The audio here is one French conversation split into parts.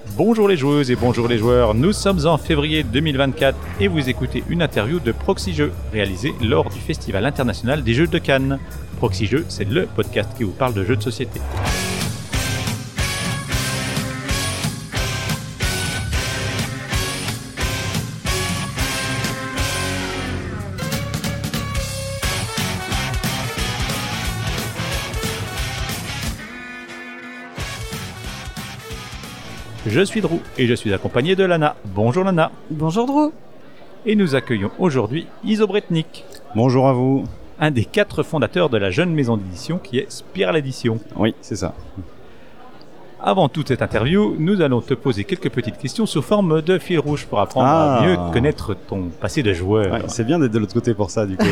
Bonjour les joueuses et bonjour les joueurs, nous sommes en février 2024 et vous écoutez une interview de Proxy Jeux, réalisée lors du Festival international des jeux de Cannes. Proxy Jeux, c'est le podcast qui vous parle de jeux de société. Je suis Drew et je suis accompagné de Lana. Bonjour Lana. Bonjour Drew. Et nous accueillons aujourd'hui Iso Bretnik. Bonjour à vous. Un des 4 fondateurs de la jeune maison d'édition qui est Spiral Edition. Oui, c'est ça. Avant toute cette interview, nous allons te poser quelques petites questions sous forme de fil rouge pour apprendre à mieux connaître ton passé de joueur. Ouais, c'est bien d'être de l'autre côté pour ça, du coup.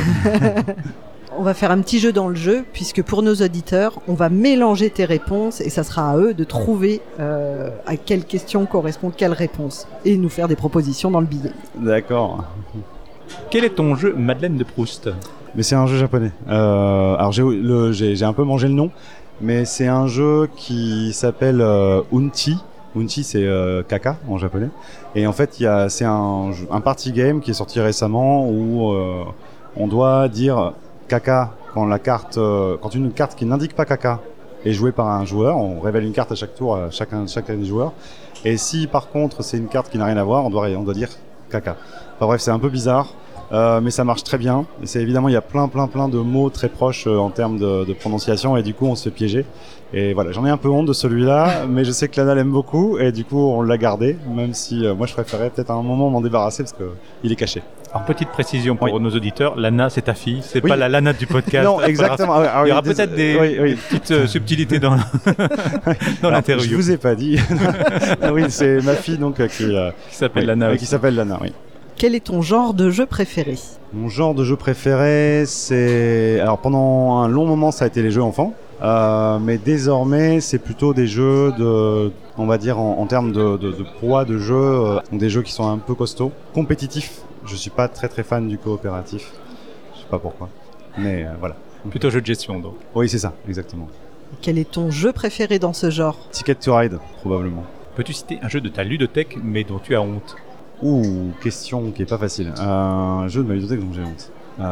On va faire un petit jeu dans le jeu, puisque pour nos auditeurs, on va mélanger tes réponses et ça sera à eux de trouver à quelle question correspond quelle réponse et nous faire des propositions dans le billet. D'accord. Quel est ton jeu Madeleine de Proust ? Mais c'est un jeu japonais. Alors j'ai un peu mangé le nom, mais c'est un jeu qui s'appelle Unchi. Unchi, c'est caca en japonais. Et en fait, c'est un party game qui est sorti récemment où on doit dire caca quand une carte qui n'indique pas caca est jouée par un joueur. On révèle une carte à chaque tour, chacun des joueurs. Et si par contre c'est une carte qui n'a rien à voir, on doit dire caca. Enfin bref, c'est un peu bizarre. Mais ça marche très bien. Et c'est évidemment, il y a plein de mots très proches en termes de prononciation et du coup on se fait piéger. Et voilà, j'en ai un peu honte de celui-là, mais je sais que Lana l'aime beaucoup et du coup on l'a gardé, même si moi je préférais peut-être à un moment m'en débarrasser parce qu'il est caché. Alors petite précision pour nos auditeurs, Lana c'est ta fille, c'est pas la Lana du podcast. Non, exactement. Il y aura peut-être des petites subtilités dans l'interview. Je vous ai pas dit. Oui, c'est ma fille donc qui s'appelle Lana. Qui s'appelle Lana, oui. Quel est ton genre de jeu préféré ? Mon genre de jeu préféré, c'est... Alors pendant un long moment, ça a été les jeux enfants. Mais désormais, c'est plutôt des jeux on va dire en termes de poids de jeu, des jeux qui sont un peu costauds. Compétitifs. Je suis pas très fan du coopératif. Je sais pas pourquoi. Mais voilà. Plutôt jeu de gestion donc. Oui, c'est ça, exactement. Quel est ton jeu préféré dans ce genre ? Ticket to Ride, probablement. Peux-tu citer un jeu de ta ludothèque, mais dont tu as honte ? Question qui est pas facile. Un jeu de ma ludothèque dont j'ai honte.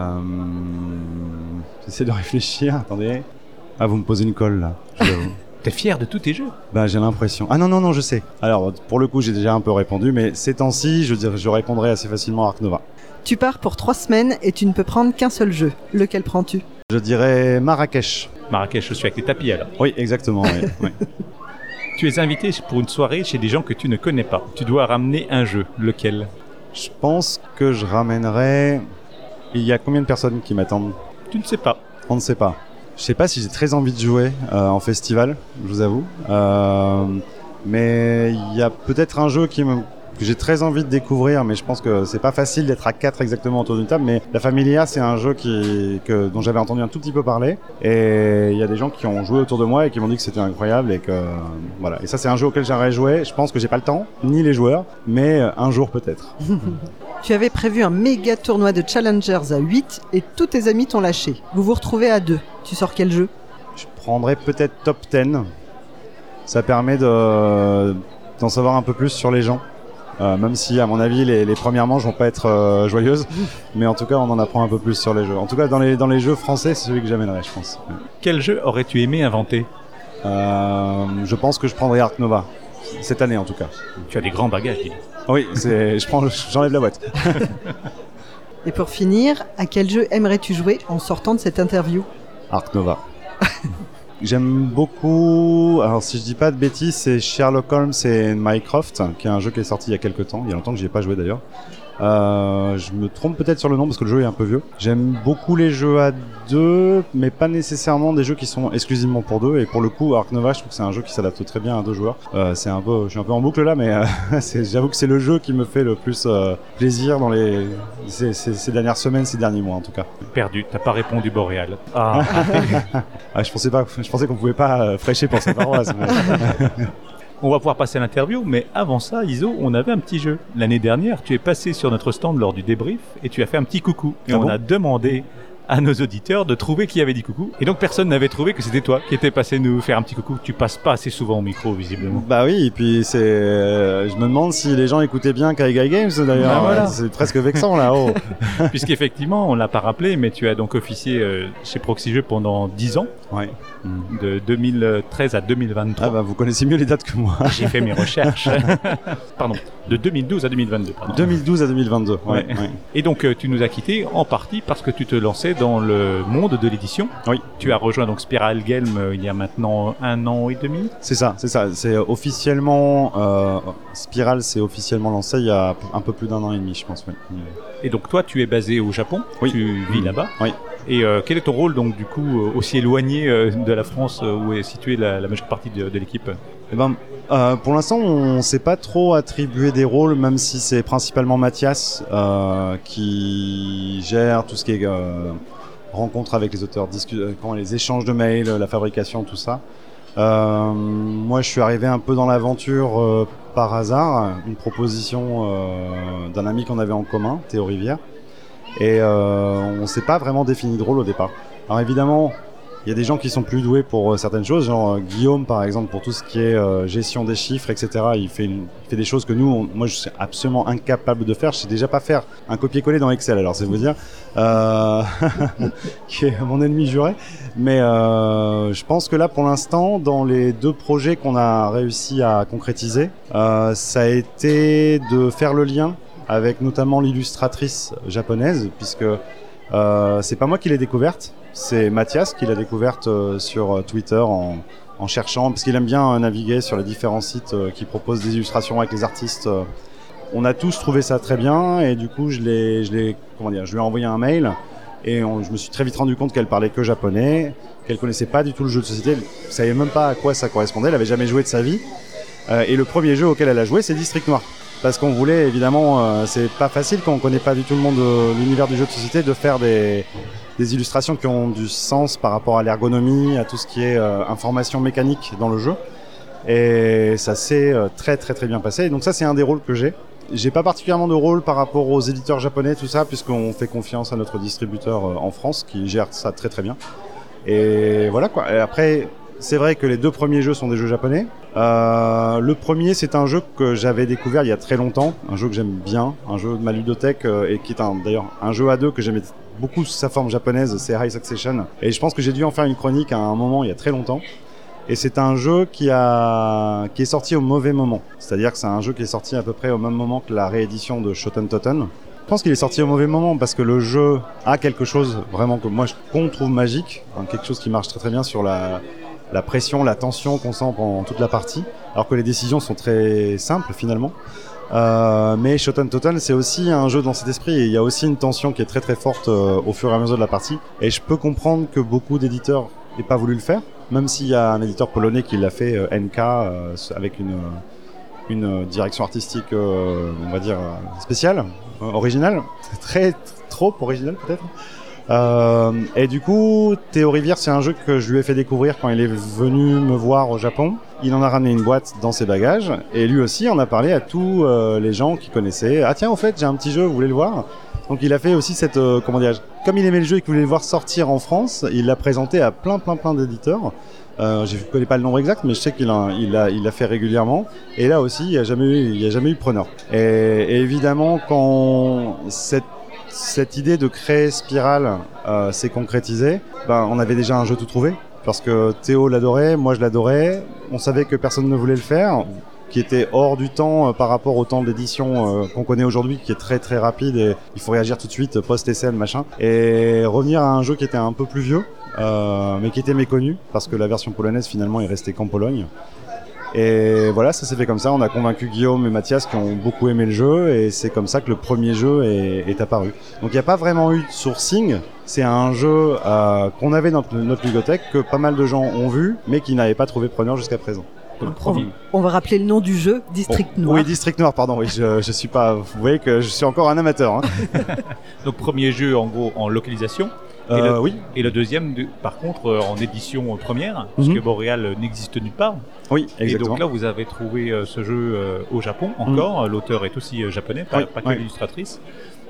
J'essaie de réfléchir, attendez. Ah, vous me posez une colle là, je l'avoue. T'es fier de tous tes jeux ? Bah j'ai l'impression. Ah non, je sais. Alors pour le coup j'ai déjà un peu répondu, mais ces temps-ci je répondrai assez facilement à Ark Nova. Tu pars pour 3 semaines et tu ne peux prendre qu'un seul jeu. Lequel prends-tu ? Je dirais Marrakech. Marrakech, je suis avec les tapis alors. Oui, exactement, oui. Tu es invité pour une soirée chez des gens que tu ne connais pas. Tu dois ramener un jeu. Lequel ? Je pense que je ramènerais... Il y a combien de personnes qui m'attendent ? Tu ne sais pas. On ne sait pas. Je sais pas si j'ai très envie de jouer en festival, je vous avoue. Mais il y a peut-être un jeu que j'ai très envie de découvrir, mais je pense que c'est pas facile d'être à 4 exactement autour d'une table. Mais la Familia, c'est un jeu dont j'avais entendu un tout petit peu parler. Et il y a des gens qui ont joué autour de moi et qui m'ont dit que c'était incroyable et que voilà. Et ça, c'est un jeu auquel j'aimerais jouer. Je pense que j'ai pas le temps, ni les joueurs, mais un jour peut-être. Tu avais prévu un méga tournoi de Challengers à 8 et tous tes amis t'ont lâché. Vous vous retrouvez à 2. Tu sors quel jeu ? Je prendrais peut-être Top 10. Ça permet d'en savoir un peu plus sur les gens. Même si, à mon avis, les premières manches vont pas être joyeuses. Mais en tout cas, on en apprend un peu plus sur les jeux. En tout cas, dans les jeux français, c'est celui que j'amènerais, je pense. Quel jeu aurais-tu aimé inventer ? Je pense que je prendrais Ark Nova. Cette année, en tout cas. Tu as des grands bagages, dis. Oui, j'enlève la boîte. Et pour finir, à quel jeu aimerais-tu jouer en sortant de cette interview ? Ark Nova. J'aime beaucoup, alors si je dis pas de bêtises, c'est Sherlock Holmes et Mycroft, qui est un jeu qui est sorti il y a quelques temps. Il y a longtemps que j'y ai pas joué d'ailleurs. Je me trompe peut-être sur le nom parce que le jeu est un peu vieux. J'aime beaucoup les jeux à 2, mais pas nécessairement des jeux qui sont exclusivement pour 2. Et pour le coup, Ark Nova, je trouve que c'est un jeu qui s'adapte très bien à 2 joueurs. Je suis un peu en boucle là, mais j'avoue que c'est le jeu qui me fait le plus plaisir dans ces dernières semaines, ces derniers mois en tout cas. Perdu, t'as pas répondu Boréal. Je pensais qu'on pouvait pas fraîcher pour sa paroisse. Mais... On va pouvoir passer à l'interview, mais avant ça, Iso, on avait un petit jeu. L'année dernière, tu es passé sur notre stand lors du débrief et tu as fait un petit coucou. Et on a demandé à nos auditeurs de trouver qui avait dit coucou. Et donc personne n'avait trouvé que c'était toi qui étais passé nous faire un petit coucou. Tu passes pas assez souvent au micro, visiblement. Bah oui, et puis je me demande si les gens écoutaient bien Kai Guy Games d'ailleurs. Ah, voilà. C'est presque vexant là. Oh. Puisqu'effectivement, on l'a pas rappelé, mais tu as donc officié chez Proxy Jeux pendant 10 ans, Ouais. de 2013 à 2023. Ah bah vous connaissez mieux les dates que moi. J'ai fait mes recherches. Pardon, de 2012 à 2022. Pardon. 2012 à 2022. Ouais. Ouais. Et donc tu nous as quittés en partie parce que tu te lançais dans le monde de l'édition. Oui. Tu as rejoint donc Spiral Game il y a maintenant 1 an et demi. C'est ça. C'est officiellement Spiral s'est officiellement lancé il y a un peu plus d'1 an et demi, je pense. Oui. Et donc toi, tu es basé au Japon. Oui. Tu vis là-bas. Oui. Et quel est ton rôle donc du coup aussi éloigné de la France où est située la majeure partie de l'équipe? Eh ben, pour l'instant, on s'est pas trop attribué des rôles, même si c'est principalement Mathias qui gère tout ce qui est rencontre avec les auteurs, les échanges de mails, la fabrication, tout ça. Moi, je suis arrivé un peu dans l'aventure par hasard, une proposition d'un ami qu'on avait en commun, Théo Rivière, et on s'est pas vraiment défini de rôle au départ. Alors évidemment, il y a des gens qui sont plus doués pour certaines choses, genre Guillaume par exemple pour tout ce qui est gestion des chiffres, etc. Il fait des choses que moi je suis absolument incapable de faire. Je sais déjà pas faire un copier-coller dans Excel, alors c'est vous dire, qui est mon ennemi juré. Mais je pense que là pour l'instant, dans les 2 projets qu'on a réussi à concrétiser, ça a été de faire le lien avec notamment l'illustratrice japonaise, puisque c'est pas moi qui l'ai découverte. C'est Mathias qui l'a découverte sur Twitter en cherchant, parce qu'il aime bien naviguer sur les différents sites qui proposent des illustrations avec les artistes. On a tous trouvé ça très bien et du coup je lui ai envoyé un mail et je me suis très vite rendu compte qu'elle parlait que japonais, qu'elle connaissait pas du tout le jeu de société, elle savait même pas à quoi ça correspondait, elle avait jamais joué de sa vie. Et le premier jeu auquel elle a joué, c'est District Noir. Parce qu'on voulait évidemment, c'est pas facile quand on connaît pas du tout le monde de l'univers du jeu de société de faire des illustrations qui ont du sens par rapport à l'ergonomie, à tout ce qui est information mécanique dans le jeu. Et ça s'est très très très bien passé. Et donc ça c'est un des rôles que j'ai. J'ai pas particulièrement de rôle par rapport aux éditeurs japonais, tout ça, puisqu'on fait confiance à notre distributeur en France qui gère ça très très bien. Et voilà quoi. Et après, c'est vrai que les 2 premiers jeux sont des jeux japonais. Le premier, c'est un jeu que j'avais découvert il y a très longtemps, un jeu que j'aime bien, un jeu de ma ludothèque et qui est d'ailleurs un jeu à 2 que j'aimais beaucoup sous sa forme japonaise, c'est High Succession. Et je pense que j'ai dû en faire une chronique à un moment il y a très longtemps. Et c'est un jeu qui est sorti au mauvais moment. C'est-à-dire que c'est un jeu qui est sorti à peu près au même moment que la réédition de Shoten Totten. Je pense qu'il est sorti au mauvais moment parce que le jeu a quelque chose vraiment qu'on trouve magique, quelque chose qui marche très très bien sur la pression, la tension qu'on sent pendant toute la partie, alors que les décisions sont très simples finalement. Mais Shoten Totten, c'est aussi un jeu dans cet esprit et il y a aussi une tension qui est très très forte au fur et à mesure de la partie. Et je peux comprendre que beaucoup d'éditeurs n'aient pas voulu le faire, même s'il y a un éditeur polonais qui l'a fait, NK, avec une direction artistique, on va dire, spéciale, originale, trop originale peut-être. Et du coup, Théo Rivière, c'est un jeu que je lui ai fait découvrir quand il est venu me voir au Japon. Il en a ramené une boîte dans ses bagages et lui aussi en a parlé à tous les gens qui connaissaient. Ah tiens, au fait, j'ai un petit jeu, vous voulez le voir? Donc il a fait aussi cette, comme il aimait le jeu et qu'il voulait le voir sortir en France, il l'a présenté à plein d'éditeurs. Je ne connais pas le nombre exact, mais je sais qu'il l'a fait régulièrement. Et là aussi, il n'y a jamais eu preneur. Et évidemment, quand cette idée de créer Spiral s'est concrétisée, on avait déjà un jeu tout trouvé. Parce que Théo l'adorait, moi je l'adorais. On savait que personne ne voulait le faire, qui était hors du temps par rapport au temps d'édition qu'on connaît aujourd'hui, qui est très très rapide et il faut réagir tout de suite, post-SL, machin. Et revenir à un jeu qui était un peu plus vieux, mais qui était méconnu, parce que la version polonaise finalement est restée qu'en Pologne. Et voilà, ça s'est fait comme ça. On a convaincu Guillaume et Mathias qui ont beaucoup aimé le jeu et c'est comme ça que le premier jeu est apparu. Donc il n'y a pas vraiment eu de sourcing. C'est un jeu qu'on avait dans notre ludothèque, que pas mal de gens ont vu, mais qui n'avaient pas trouvé preneur jusqu'à présent. On va rappeler le nom du jeu, District Noir. Oui, District Noir, pardon. Oui, je suis pas. Vous voyez que je suis encore un amateur. Hein. Donc premier jeu en gros en localisation. Oui. Et le deuxième, par contre, en édition première, parce que Boréal n'existe nulle part. Oui, exactement. Et donc là, vous avez trouvé ce jeu au Japon encore. L'auteur est aussi japonais, pas que l'illustratrice.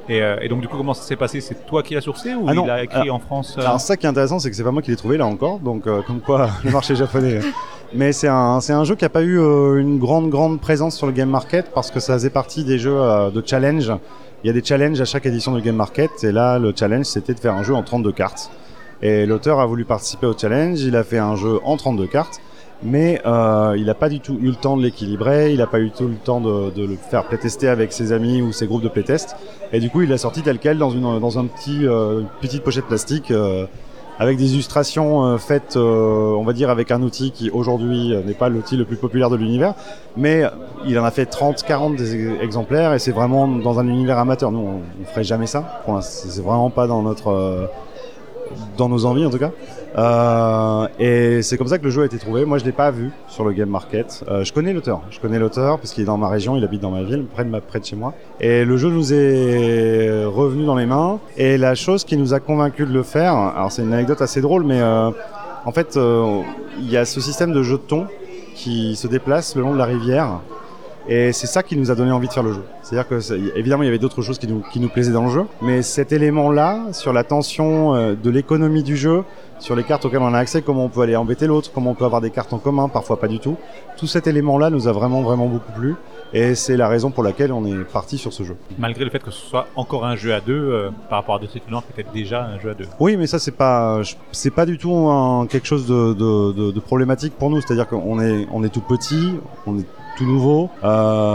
Et donc du coup, comment ça s'est passé? C'est toi qui l'as sourcé ou Ah non. il a écrit en France Alors ça qui est intéressant, c'est que c'est pas moi qui l'ai trouvé là encore, donc comme quoi le marché japonais. Mais c'est un jeu qui a pas eu une grande présence sur le Game Market parce que ça faisait partie des jeux de challenge. Il y a des challenges à chaque édition du Game Market et là le challenge c'était de faire un jeu en 32 cartes. Et l'auteur a voulu participer au challenge, il a fait un jeu en 32 cartes. Mais il n'a pas du tout eu le temps de l'équilibrer, il n'a pas eu tout le temps de le faire playtester avec ses amis ou ses groupes de playtest. Et du coup, il l'a sorti tel quel dans un petite pochette plastique avec des illustrations faites, on va dire, avec un outil qui aujourd'hui n'est pas l'outil le plus populaire de l'univers. Mais il en a fait 30-40 des exemplaires et c'est vraiment dans un univers amateur. Nous, on ferait jamais ça. C'est vraiment pas dans nos envies en tout cas. Et c'est comme ça que le jeu a été trouvé. Moi je l'ai pas vu sur le Game Market. Je connais l'auteur parce qu'il est dans ma région, il habite dans ma ville, près de chez moi. Et le jeu nous est revenu dans les mains. Et la chose qui nous a convaincus de le faire, alors c'est une anecdote assez drôle, mais en fait il y a ce système de jetons qui se déplace le long de la rivière. Et c'est ça qui nous a donné envie de faire le jeu. C'est-à-dire que, évidemment, il y avait d'autres choses qui nous plaisaient dans le jeu. Mais cet élément-là, sur la tension de l'économie du jeu, sur les cartes auxquelles on a accès, comment on peut aller embêter l'autre, comment on peut avoir des cartes en commun, parfois pas du tout. Tout cet élément-là nous a vraiment beaucoup plu. Et c'est la raison pour laquelle on est parti sur ce jeu. Malgré le fait que ce soit encore un jeu à deux, par rapport à d'autres titres noirs, peut-être déjà un jeu à deux. Oui, mais ça c'est pas du tout quelque chose de problématique pour nous. C'est-à-dire qu'on est tout petit, on est tout nouveau. Tout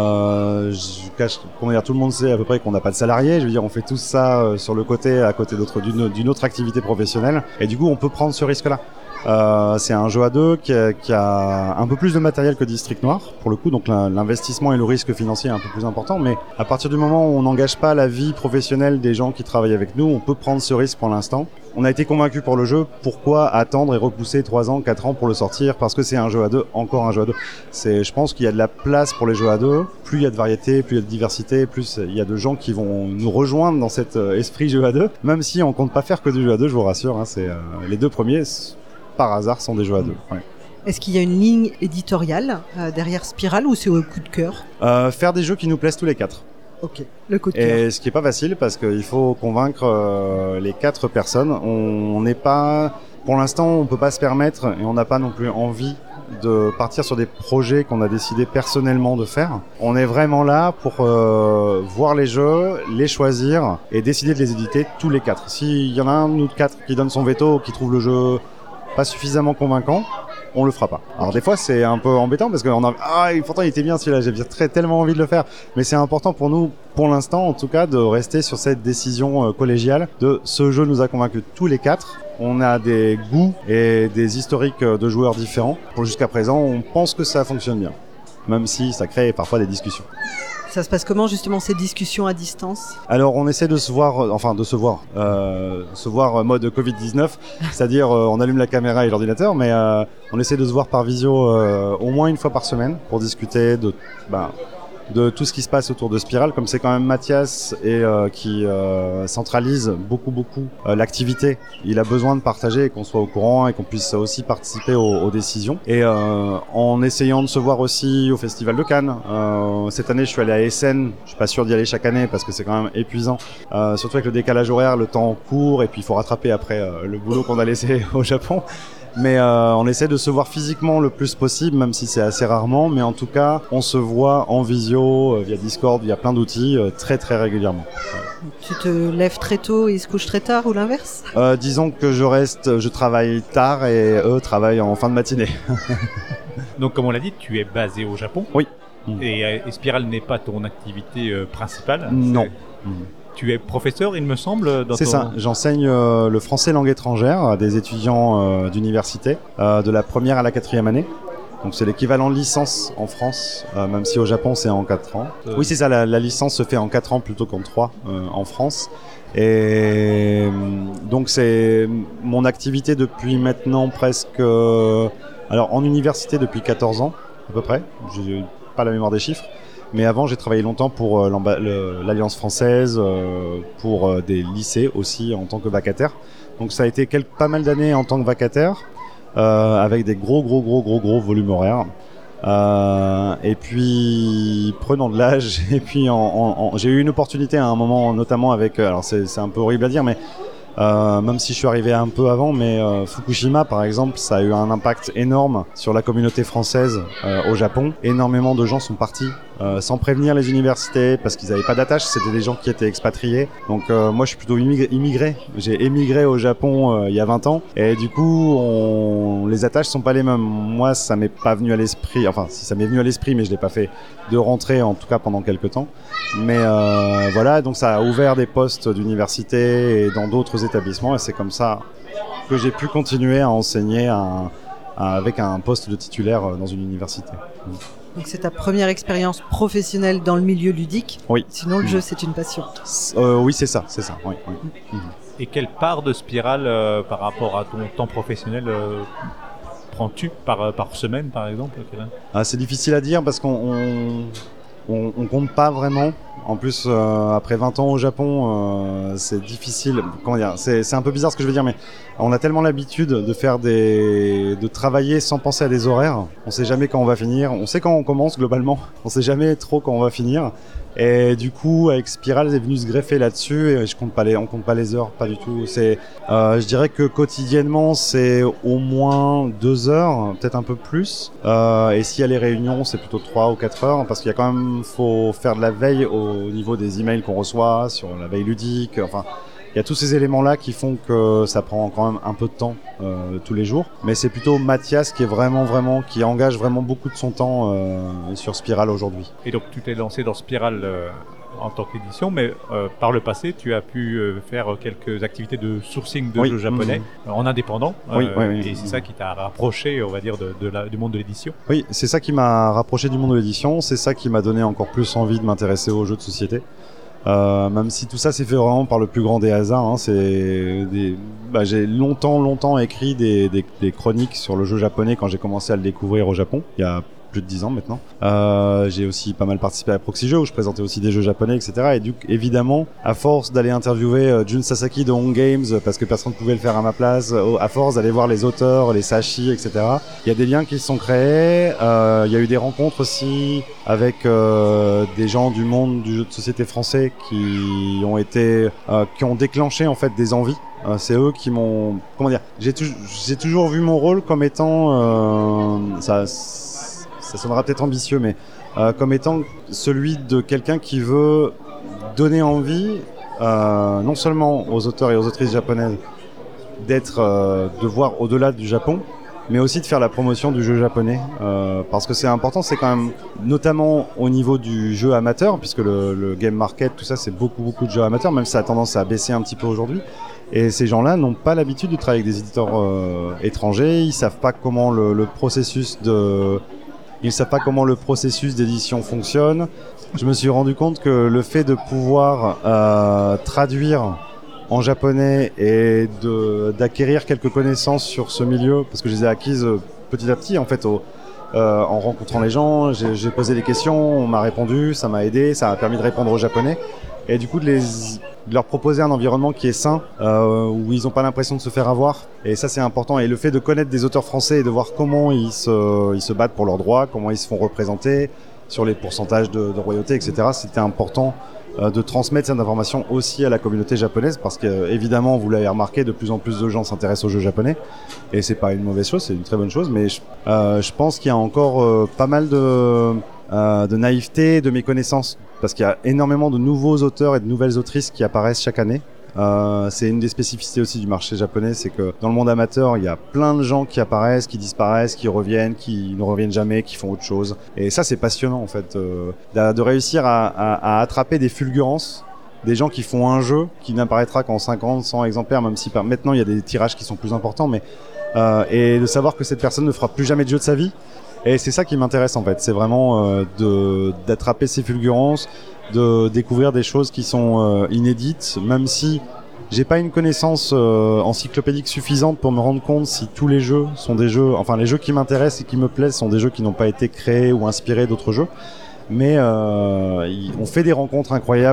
le monde sait à peu près qu'on n'a pas de salariés. Je veux dire, on fait tout ça sur le côté, à côté d'une autre activité professionnelle. Et du coup, on peut prendre ce risque-là. C'est un jeu à deux qui a un peu plus de matériel que District Noir pour le coup, donc l'investissement et le risque financier est un peu plus important, mais à partir du moment où on n'engage pas la vie professionnelle des gens qui travaillent avec nous, on peut prendre ce risque pour l'instant. On a été convaincus pour le jeu, pourquoi attendre et repousser 3 ans, 4 ans pour le sortir? Parce que c'est un jeu à deux, encore un jeu à deux. Je pense qu'il y a de la place pour les jeux à deux, plus il y a de variété, plus il y a de diversité, plus il y a de gens qui vont nous rejoindre dans cet esprit jeu à deux, même si on compte pas faire que du jeu à deux, je vous rassure, hein, les deux premiers par hasard sont des jeux à deux. Ouais. Est-ce qu'il y a une ligne éditoriale derrière Spiral ou c'est au coup de cœur? Faire des jeux qui nous plaisent tous les 4. Ok, le coup de cœur. Et ce qui est pas facile parce qu'il faut convaincre les 4 personnes. On n'est pas, pour l'instant, on peut pas se permettre et on n'a pas non plus envie de partir sur des projets qu'on a décidé personnellement de faire. On est vraiment là pour voir les jeux, les choisir et décider de les éditer tous les 4. S'il y en a un ou 4 qui donne son veto, qui trouve le jeu pas suffisamment convaincant, on le fera pas. Alors des fois c'est un peu embêtant parce que pourtant il était bien celui-là, j'ai tellement envie de le faire, mais c'est important pour nous, pour l'instant en tout cas, de rester sur cette décision collégiale de ce jeu nous a convaincus tous les 4. On a des goûts et des historiques de joueurs différents. Jusqu'à présent, on pense que ça fonctionne bien, même si ça crée parfois des discussions. Ça se passe comment justement ces discussions à distance? Alors on essaie de se voir mode Covid-19, c'est-à-dire on allume la caméra et l'ordinateur, mais on essaie de se voir par visio au moins une fois par semaine pour discuter de tout ce qui se passe autour de Spiral, comme c'est quand même Mathias qui centralise beaucoup l'activité. Il a besoin de partager et qu'on soit au courant et qu'on puisse aussi participer aux décisions. Et en essayant de se voir aussi au Festival de Cannes. Cette année, je suis allé à Essen. Je suis pas sûr d'y aller chaque année parce que c'est quand même épuisant. Surtout avec le décalage horaire, le temps court et puis il faut rattraper après le boulot qu'on a laissé au Japon. Mais on essaie de se voir physiquement le plus possible, même si c'est assez rarement. Mais en tout cas, on se voit en visio, via Discord, via plein d'outils, très régulièrement. Tu te lèves très tôt et se couches très tard ou l'inverse? Disons que je travaille tard et eux travaillent en fin de matinée. Donc comme on l'a dit, tu es basé au Japon. Oui. Et Spiral n'est pas ton activité principale. Non. Tu es professeur, il me semble. C'est ça, j'enseigne le français langue étrangère à des étudiants d'université, de la première à la 4e année. Donc c'est l'équivalent de licence en France, même si au Japon c'est en 4 ans. Oui c'est ça, la licence se fait en 4 ans plutôt qu'en 3 en France. Et donc c'est mon activité depuis maintenant presque... alors en université depuis 14 ans à peu près, j'ai pas la mémoire des chiffres. Mais avant, j'ai travaillé longtemps pour l'Alliance française, pour des lycées aussi en tant que vacataire. Donc ça a été pas mal d'années en tant que vacataire, avec des gros volumes horaires. Et puis prenant de l'âge, et puis j'ai eu une opportunité à un moment, notamment avec, alors c'est un peu horrible à dire, mais même si je suis arrivé un peu avant, mais Fukushima par exemple, ça a eu un impact énorme sur la communauté française au Japon. Énormément de gens sont partis sans prévenir les universités parce qu'ils n'avaient pas d'attache, c'était des gens qui étaient expatriés. Donc moi je suis plutôt immigré. J'ai émigré au Japon il y a 20 ans et du coup les attaches sont pas les mêmes. Moi ça m'est pas venu à l'esprit, enfin si ça m'est venu à l'esprit mais je l'ai pas fait de rentrer en tout cas pendant quelques temps. Mais voilà, donc ça a ouvert des postes d'université et dans d'autres établissements et c'est comme ça que j'ai pu continuer à enseigner avec un poste de titulaire dans une université. Donc c'est ta première expérience professionnelle dans le milieu ludique. Oui. Sinon le jeu c'est une passion. Oui c'est ça. Oui. Et quelle part de Spiral par rapport à ton temps professionnel prends-tu par semaine par exemple? C'est difficile à dire parce qu'on compte pas vraiment. En plus, après 20 ans au Japon, c'est difficile. Comment dire, c'est un peu bizarre ce que je veux dire, mais on a tellement l'habitude de faire de travailler sans penser à des horaires. On sait jamais quand on va finir. On sait quand on commence globalement. On sait jamais trop quand on va finir. Et du coup, avec Spiral, c'est venu se greffer là-dessus. Et on compte pas les heures, pas du tout. Je dirais que quotidiennement, c'est au moins 2 heures, peut-être un peu plus. Et s'il y a les réunions, c'est plutôt 3 ou 4 heures, parce qu'il y a quand même, faut faire de la veille au niveau des emails qu'on reçoit, sur la veille ludique. Enfin, il y a tous ces éléments-là qui font que ça prend quand même un peu de temps tous les jours. Mais c'est plutôt Mathias qui est qui engage vraiment beaucoup de son temps sur Spiral aujourd'hui. Et donc tu t'es lancé dans Spiral en tant qu'édition, mais par le passé, tu as pu faire quelques activités de sourcing de jeux japonais en indépendant. Oui. Et c'est ça qui t'a rapproché, on va dire, du monde de l'édition. Oui, c'est ça qui m'a rapproché du monde de l'édition. C'est ça qui m'a donné encore plus envie de m'intéresser aux jeux de société. Même si tout ça s'est fait vraiment par le plus grand des hasards. J'ai longtemps écrit des chroniques sur le jeu japonais quand j'ai commencé à le découvrir au Japon. Il y a plus de 10 ans maintenant. J'ai aussi pas mal participé à Proxy Jeux où je présentais aussi des jeux japonais, etc. Et du coup, évidemment, à force d'aller interviewer Jun Sasaki de Home Games parce que personne ne pouvait le faire à ma place, à force d'aller voir les auteurs, les sashi, etc. Il y a des liens qui se sont créés. Il y a eu des rencontres aussi avec des gens du monde du jeu de société français qui ont déclenché en fait des envies. C'est eux qui m'ont, comment dire, j'ai toujours vu mon rôle comme étant ça sonnera peut-être ambitieux, mais comme étant celui de quelqu'un qui veut donner envie, non seulement aux auteurs et aux autrices japonaises de voir au-delà du Japon, mais aussi de faire la promotion du jeu japonais, parce que c'est important, c'est quand même, notamment au niveau du jeu amateur, puisque le game market, tout ça, c'est beaucoup de jeux amateurs, même si ça a tendance à baisser un petit peu aujourd'hui. Et ces gens-là n'ont pas l'habitude de travailler avec des éditeurs étrangers, ils savent pas comment le processus d'édition fonctionne. Je me suis rendu compte que le fait de pouvoir traduire en japonais et d'acquérir quelques connaissances sur ce milieu, parce que je les ai acquises petit à petit en fait en rencontrant les gens, j'ai posé des questions, on m'a répondu, ça m'a aidé, ça m'a permis de répondre aux japonais. Et du coup de leur proposer un environnement qui est sain, où ils n'ont pas l'impression de se faire avoir. Et ça c'est important. Et le fait de connaître des auteurs français et de voir comment ils se battent pour leurs droits, comment ils se font représenter sur les pourcentages de royauté, etc. C'était important de transmettre cette information aussi à la communauté japonaise, parce que évidemment, vous l'avez remarqué, de plus en plus de gens s'intéressent aux jeux japonais. Et c'est pas une mauvaise chose, c'est une très bonne chose. Mais je pense qu'il y a encore pas mal de naïveté, de méconnaissance, parce qu'il y a énormément de nouveaux auteurs et de nouvelles autrices qui apparaissent chaque année. C'est une des spécificités aussi du marché japonais, c'est que dans le monde amateur, il y a plein de gens qui apparaissent, qui disparaissent, qui reviennent, qui ne reviennent jamais, qui font autre chose. Et ça, c'est passionnant en fait, de réussir à attraper des fulgurances, des gens qui font un jeu qui n'apparaîtra qu'en 50, 100 exemplaires, même si maintenant il y a des tirages qui sont plus importants, mais et de savoir que cette personne ne fera plus jamais de jeu de sa vie. Et c'est ça qui m'intéresse en fait, c'est vraiment d'attraper ces fulgurances, de découvrir des choses qui sont inédites, même si j'ai pas une connaissance encyclopédique suffisante pour me rendre compte si tous les jeux sont des jeux, enfin les jeux qui m'intéressent et qui me plaisent sont des jeux qui n'ont pas été créés ou inspirés d'autres jeux. Mais on fait des rencontres incroyables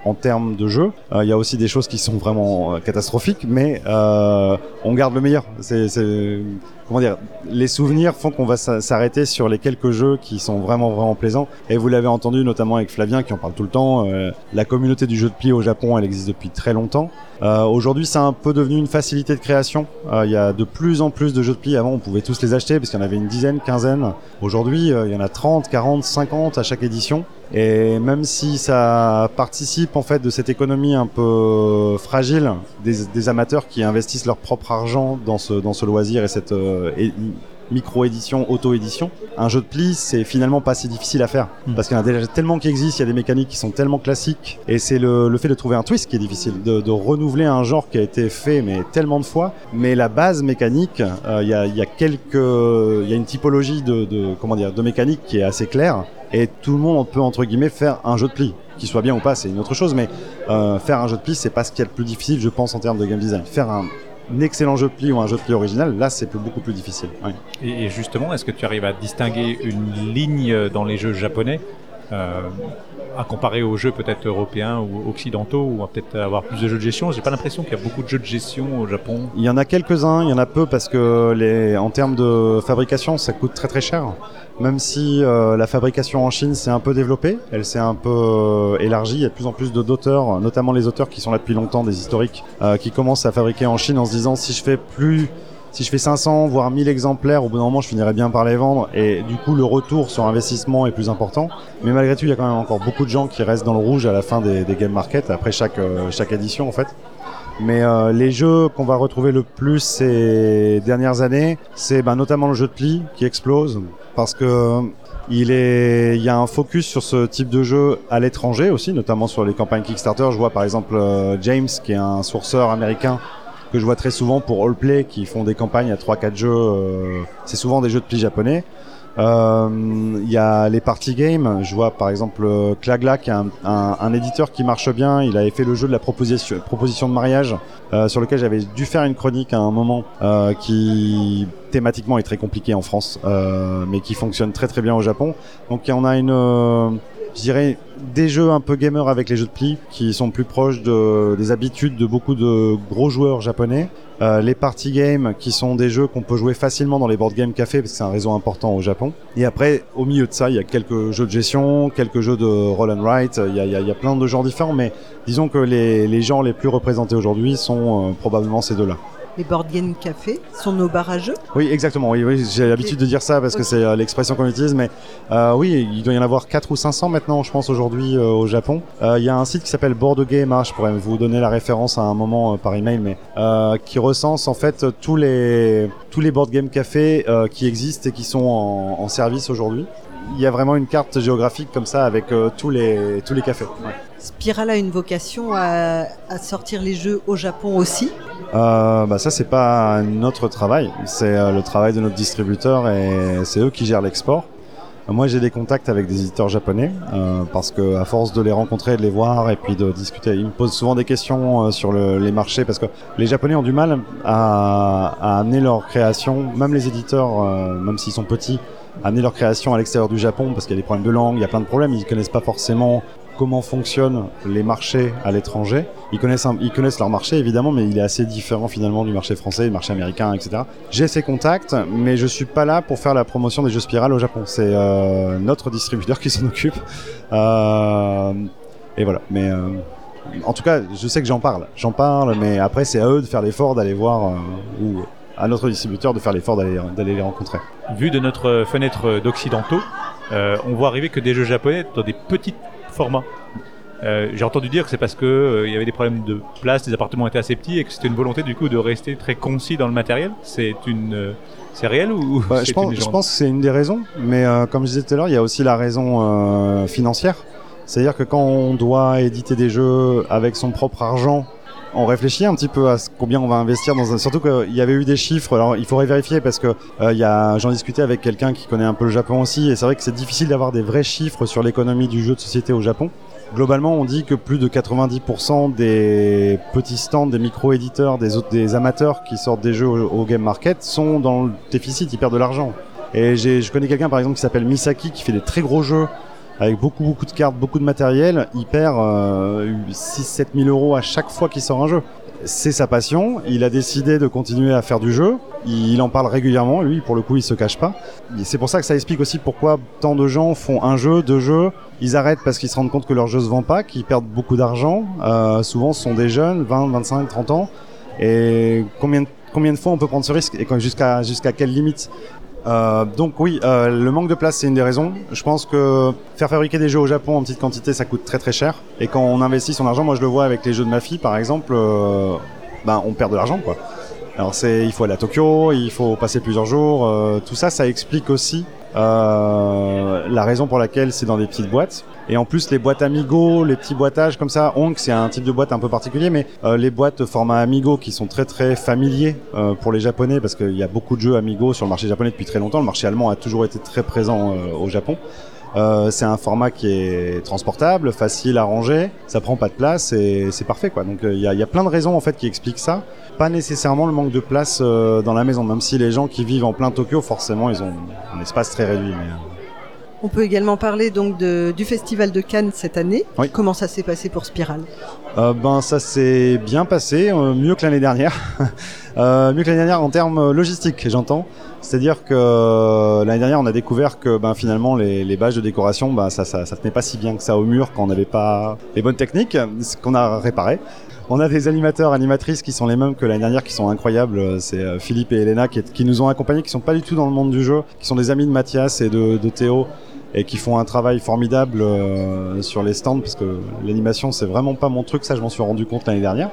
en termes de jeu. Il y a aussi des choses qui sont vraiment catastrophiques, mais on garde le meilleur. Comment dire, les souvenirs font qu'on va s'arrêter sur les quelques jeux qui sont vraiment plaisants. Et vous l'avez entendu notamment avec Flavien qui en parle tout le temps. La communauté du jeu de pli au Japon, elle existe depuis très longtemps. Aujourd'hui, c'est un peu devenu une facilité de création. Il y a de plus en plus de jeux de pli. Avant, on pouvait tous les acheter parce qu'il y en avait une dizaine, quinzaine. Aujourd'hui, il y en a 30, 40, 50 à chaque édition. Et même si ça participe en fait de cette économie un peu fragile des amateurs qui investissent leur propre argent dans ce loisir et cette micro-édition, auto-édition, un jeu de pli, c'est finalement pas si difficile à faire. Parce qu'il y en a déjà tellement qui existent, il y a des mécaniques qui sont tellement classiques, et c'est le fait de trouver un twist qui est difficile, de renouveler un genre qui a été fait mais tellement de fois. Mais la base mécanique, il y a une typologie de mécanique qui est assez claire, et tout le monde peut entre guillemets faire un jeu de pli. Qu'il soit bien ou pas, c'est une autre chose, mais faire un jeu de pli, c'est pas ce qu'il y a de plus difficile, je pense, en termes de game design. Faire un excellent jeu de pli ou un jeu de pli original, là c'est beaucoup plus difficile. Oui. Et justement, est-ce que tu arrives à distinguer une ligne dans les jeux japonais à comparer aux jeux peut-être européens ou occidentaux, ou à peut-être avoir plus de jeux de gestion? J'ai pas l'impression qu'il y a beaucoup de jeux de gestion au Japon. Il y en a quelques-uns, il y en a peu parce que en termes de fabrication, ça coûte très cher. Même si la fabrication en Chine s'est un peu développée, elle s'est un peu élargie, il y a de plus en plus d'auteurs, notamment les auteurs qui sont là depuis longtemps, des historiques, qui commencent à fabriquer en Chine en se disant si je fais 500 voire 1000 exemplaires, au bout d'un moment je finirai bien par les vendre, et du coup le retour sur investissement est plus important. Mais malgré tout, il y a quand même encore beaucoup de gens qui restent dans le rouge à la fin des game markets après chaque édition en fait. Mais les jeux qu'on va retrouver le plus ces dernières années, c'est notamment le jeu de pli qui explose parce que il y a un focus sur ce type de jeu à l'étranger aussi, notamment sur les campagnes Kickstarter. Je vois par exemple James, qui est un sourceur américain que je vois très souvent pour Allplay, qui font des campagnes à 3-4 jeux. C'est souvent des jeux de pli japonais. Il y a les party games. Je vois par exemple Clagla, qui est un éditeur qui marche bien. Il avait fait le jeu de la proposition de mariage, sur lequel j'avais dû faire une chronique à un moment, qui thématiquement est très compliqué en France, mais qui fonctionne très bien au Japon. Donc on a je dirais des jeux un peu gamers avec les jeux de pli qui sont plus proches des habitudes de beaucoup de gros joueurs japonais. Les party games qui sont des jeux qu'on peut jouer facilement dans les board game cafés parce que c'est un réseau important au Japon. Et après, au milieu de ça, il y a quelques jeux de gestion, quelques jeux de roll and write, il y a plein de genres différents, mais disons que les genres les plus représentés aujourd'hui sont probablement ces deux-là. Les board game cafés sont nos bars à jeux? Oui, exactement. Oui, j'ai l'habitude de dire ça parce que c'est l'expression qu'on utilise. Mais oui, il doit y en avoir 4 ou 500 maintenant, je pense, aujourd'hui au Japon. Il y a un site qui s'appelle Board Game, je pourrais vous donner la référence à un moment par email, mais qui recense en fait tous les board game cafés qui existent et qui sont en service aujourd'hui. Il y a vraiment une carte géographique comme ça avec tous les cafés. Ouais. Spiral a une vocation à sortir les jeux au Japon aussi? Ça c'est pas notre travail, c'est le travail de notre distributeur et c'est eux qui gèrent l'export. Moi j'ai des contacts avec des éditeurs japonais parce que à force de les rencontrer, de les voir et puis de discuter, ils me posent souvent des questions sur les marchés parce que les Japonais ont du mal à amener leur création, même les éditeurs, même s'ils sont petits, à amener leur création à l'extérieur du Japon parce qu'il y a des problèmes de langue, il y a plein de problèmes, ils connaissent pas forcément comment fonctionnent les marchés à l'étranger. Ils connaissent leur marché évidemment, mais il est assez différent finalement du marché français, du marché américain, etc. J'ai ces contacts, mais je suis pas là pour faire la promotion des jeux Spiral au Japon. C'est notre distributeur qui s'en occupe. Et voilà. Mais en tout cas, je sais que j'en parle, mais après c'est à eux de faire l'effort d'aller voir ou à notre distributeur de faire l'effort d'aller les rencontrer. Vu de notre fenêtre d'occidentaux, on voit arriver que des jeux japonais dans des petits formats. J'ai entendu dire que c'est parce que y avait des problèmes de place, les appartements étaient assez petits et que c'était une volonté du coup de rester très concis dans le matériel. C'est réel ou je pense que c'est une des raisons, mais comme je disais tout à l'heure, il y a aussi la raison financière. C'est-à-dire que quand on doit éditer des jeux avec son propre argent, on réfléchit un petit peu à combien on va investir surtout qu'il y avait eu des chiffres. Alors il faudrait vérifier parce que j'en discutais avec quelqu'un qui connaît un peu le Japon aussi, et c'est vrai que c'est difficile d'avoir des vrais chiffres sur l'économie du jeu de société au Japon. Globalement, on dit que plus de 90% des petits stands, des micro-éditeurs, des amateurs qui sortent des jeux au game market sont dans le déficit, ils perdent de l'argent. Et je connais quelqu'un par exemple qui s'appelle Misaki qui fait des très gros jeux avec beaucoup de cartes, beaucoup de matériel. Il perd 6-7 000 euros à chaque fois qu'il sort un jeu. C'est sa passion, il a décidé de continuer à faire du jeu, il en parle régulièrement, lui pour le coup il se cache pas. Et c'est pour ça que ça explique aussi pourquoi tant de gens font un jeu, 2 jeux, ils arrêtent parce qu'ils se rendent compte que leur jeu se vend pas, qu'ils perdent beaucoup d'argent. Souvent ce sont des jeunes, 20, 25, 30 ans. Et combien de fois on peut prendre ce risque et jusqu'à quelle limite? Donc oui, le manque de place c'est une des raisons. Je pense que faire fabriquer des jeux au Japon en petite quantité ça coûte très cher. Et quand on investit son argent, moi je le vois avec les jeux de ma fille par exemple, on perd de l'argent quoi. Alors il faut aller à Tokyo, il faut passer plusieurs jours, tout ça explique aussi la raison pour laquelle c'est dans des petites boîtes. Et en plus les boîtes Amigo, les petits boîtages comme ça, Onk c'est un type de boîte un peu particulier, mais les boîtes format Amigo qui sont très familiers pour les Japonais, parce qu'il y a beaucoup de jeux Amigo sur le marché japonais depuis très longtemps. Le marché allemand a toujours été très présent au Japon. C'est un format qui est transportable, facile à ranger, ça prend pas de place et c'est parfait quoi. Donc il y a plein de raisons en fait qui expliquent ça. Pas nécessairement le manque de place dans la maison, même si les gens qui vivent en plein Tokyo forcément ils ont un espace très réduit. On peut également parler donc du Festival de Cannes cette année. Oui. Comment ça s'est passé pour Spiral ? Ça s'est bien passé, mieux que l'année dernière. Mieux que l'année dernière en termes logistiques, j'entends. C'est-à-dire que l'année dernière, on a découvert que finalement les bâches de décoration, ça tenait pas si bien que ça au mur quand on n'avait pas les bonnes techniques, ce qu'on a réparé. On a des animateurs, animatrices qui sont les mêmes que l'année dernière, qui sont incroyables. C'est Philippe et Elena qui nous ont accompagnés, qui sont pas du tout dans le monde du jeu, qui sont des amis de Mathias et de Théo, et qui font un travail formidable sur les stands, parce que l'animation c'est vraiment pas mon truc, ça je m'en suis rendu compte l'année dernière.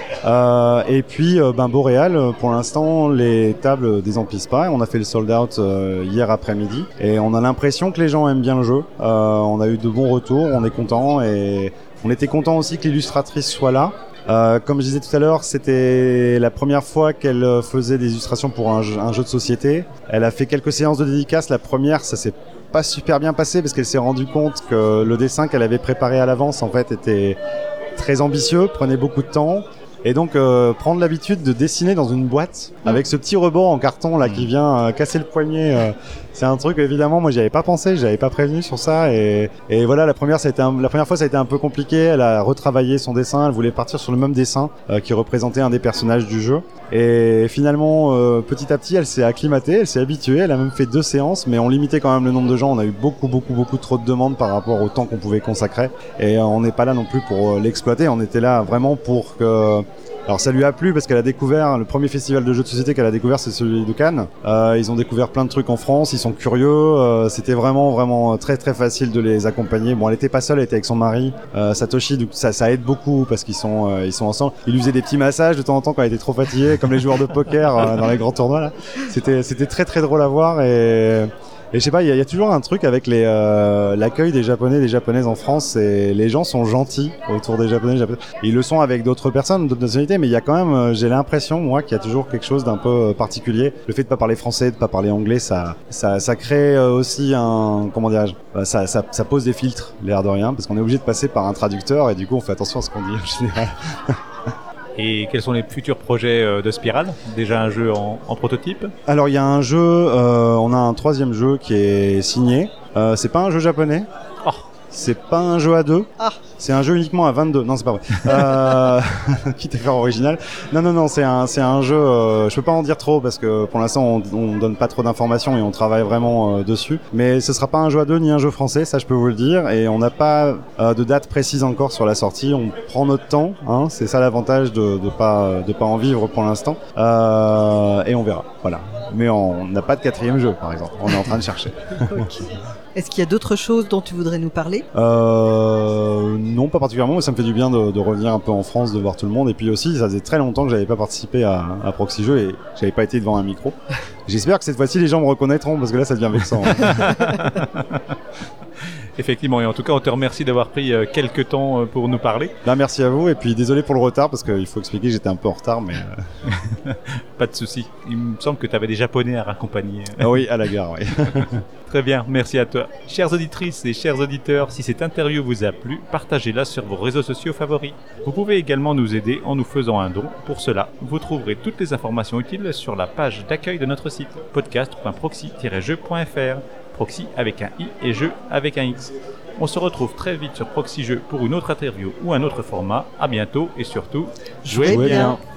Et puis Boréal, pour l'instant les tables désemplissent pas, on a fait le sold out hier après-midi et on a l'impression que les gens aiment bien le jeu. On a eu de bons retours, on est content, et on était content aussi que l'illustratrice soit là. Comme je disais tout à l'heure, c'était la première fois qu'elle faisait des illustrations pour un jeu de société. Elle a fait quelques séances de dédicaces. La première, ça s'est pas super bien passé parce qu'elle s'est rendue compte que le dessin qu'elle avait préparé à l'avance en fait était très ambitieux, prenait beaucoup de temps. Et donc prendre l'habitude de dessiner dans une boîte avec ce petit rebord en carton là qui vient casser le poignet, c'est un truc évidemment moi j'y avais pas pensé, j'avais pas prévenu sur ça, et voilà, la première fois ça a été un peu compliqué. Elle a retravaillé son dessin, elle voulait partir sur le même dessin qui représentait un des personnages du jeu, et finalement petit à petit elle s'est acclimatée, elle s'est habituée, elle a même fait 2 séances, mais on limitait quand même le nombre de gens. On a eu beaucoup trop de demandes par rapport au temps qu'on pouvait consacrer, et on n'est pas là non plus pour l'exploiter, on était là vraiment pour que... Alors ça lui a plu parce qu'elle a découvert, le premier festival de jeux de société qu'elle a découvert c'est celui de Cannes. Ils ont découvert plein de trucs en France, ils sont curieux, c'était vraiment très facile de les accompagner. Bon, elle était pas seule, elle était avec son mari Satoshi, donc ça aide beaucoup parce qu'ils sont ensemble. Il lui faisait des petits massages de temps en temps quand elle était trop fatiguée, comme les joueurs de poker dans les grands tournois là. C'était très drôle à voir, et je sais pas, il y a toujours un truc avec l'accueil des Japonais, des Japonaises en France, et les gens sont gentils autour des Japonais, Ils le sont avec d'autres personnes, d'autres nationalités, mais il y a quand même, j'ai l'impression, moi, qu'il y a toujours quelque chose d'un peu particulier. Le fait de pas parler français, de pas parler anglais, ça crée aussi ça pose des filtres, l'air de rien, parce qu'on est obligé de passer par un traducteur, et du coup, on fait attention à ce qu'on dit en général. Et quels sont les futurs projets de Spiral ? Déjà un jeu en prototype ? Alors il y a un jeu, on a un 3e jeu qui est signé. C'est pas un jeu japonais. Oh. C'est pas un jeu à 2. Ah. C'est un jeu uniquement à 22. Non, c'est pas vrai. Quitte à faire original. Non, c'est un jeu. Je peux pas en dire trop parce que pour l'instant on donne pas trop d'informations et on travaille vraiment dessus. Mais ce sera pas un jeu à 2 ni un jeu français, ça je peux vous le dire. Et on n'a pas de date précise encore sur la sortie. On prend notre temps. Hein, c'est ça l'avantage de pas en vivre pour l'instant. Et on verra. Voilà. Mais on n'a pas de 4e jeu, par exemple. On est en train de chercher. Okay. Est-ce qu'il y a d'autres choses dont tu voudrais nous parler ? Non, pas particulièrement, mais ça me fait du bien de revenir un peu en France, de voir tout le monde. Et puis aussi, ça faisait très longtemps que j'avais pas participé à Proxy Jeux et j'avais pas été devant un micro. J'espère que cette fois-ci, les gens me reconnaîtront, parce que là, ça devient vexant. Effectivement, et en tout cas, on te remercie d'avoir pris quelques temps pour nous parler. Merci à vous, et puis désolé pour le retard, parce qu'il faut expliquer que j'étais un peu en retard, mais... Pas de souci. Il me semble que tu avais des Japonais à raccompagner. Ah oui, à la gare, oui. Très bien, merci à toi. Chères auditrices et chers auditeurs, si cette interview vous a plu, partagez-la sur vos réseaux sociaux favoris. Vous pouvez également nous aider en nous faisant un don. Pour cela, vous trouverez toutes les informations utiles sur la page d'accueil de notre site podcast.proxy-jeux.fr. Proxy avec un i et jeu avec un x. On se retrouve très vite sur Proxy Jeux pour une autre interview ou un autre format. À bientôt et surtout, Jouez bien.